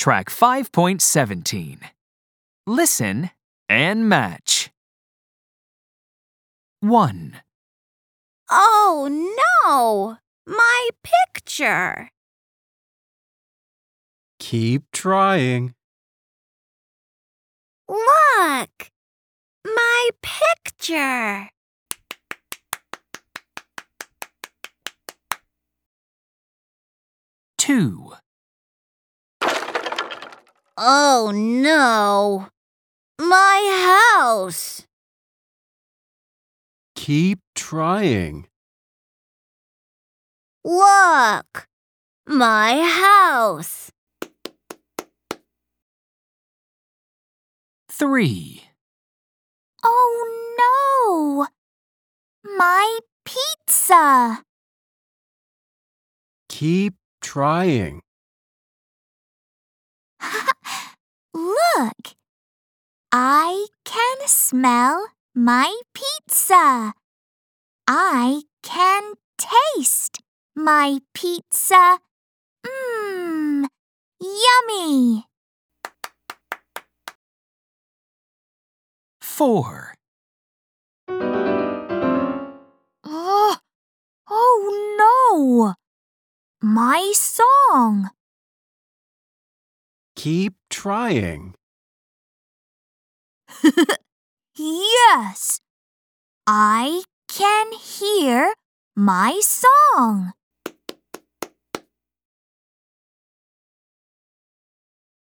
Track 5.17. Listen and match. 1, Oh no! My picture! Keep trying. Look! My picture! 2, Oh no! My house! Keep trying. Look! My house! 3, Oh no! My pizza! Keep trying. Look! I can smell my pizza. I can taste my pizza. Mmm, yummy! 4, Oh no! My song! Keep trying. Yes! I can hear my song.